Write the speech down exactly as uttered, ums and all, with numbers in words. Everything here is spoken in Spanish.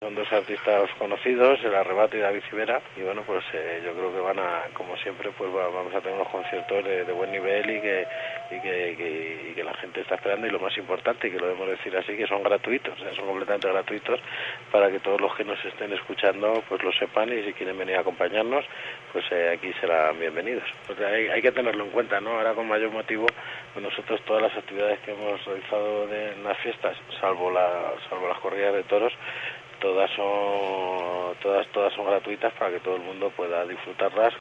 son dos artistas conocidos, El Arrebato y David Civera, y bueno, pues eh, yo creo que van a, como siempre, pues va, vamos a tener unos conciertos de, de buen nivel y que, y que, que, y que la gente está esperando, y lo más importante, y que lo debemos decir así, que son gratuitos, o sea, son completamente gratuitos, para que todos los que nos estén escuchando pues lo sepan, y si quieren venir a acompañarnos, pues eh, aquí serán bienvenidos. Pues hay, hay que tenerlo en cuenta, ¿no? Ahora con mayor motivo, pues nosotros todas las actividades que hemos realizado de, en las fiestas, salvo la salvo las corridas de toros, todas son todas todas son gratuitas para que todo el mundo pueda disfrutarlas